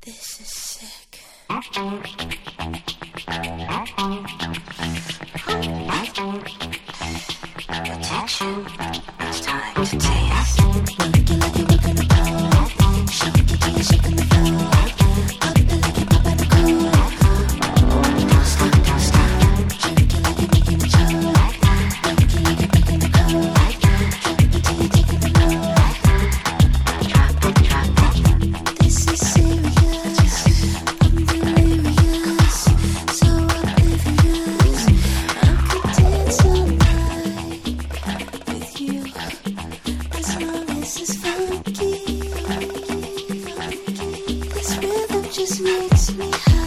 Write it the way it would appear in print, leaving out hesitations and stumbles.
This is sick. Attention, it's time to dance. Work it like you're working the pole. Shake it till you're shaking the floor. Pop it like you're popping the cool. Don't stop, don't stop. Shake it like you're making a show. Work it like you're breaking the code. Drop it till you're taking the load. Drop it, drop it. This is serious. I'm delirious. So oblivious. I could dance all night with you. As long as it's funky. This rhythm just makes me high.